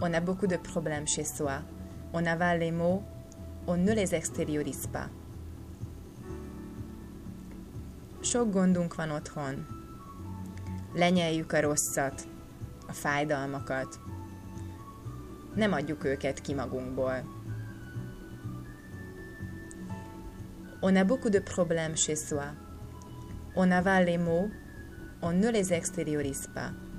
On a beaucoup de problèmes chez soi. On avale les maux, on ne les extériorise pas. Sok gondunk van otthon. Lenyeljük a rosszat, a fájdalmakat. Nem adjuk őket ki magunkból. On a beaucoup de problèmes chez soi. On avale les maux, on ne les extériorise pas.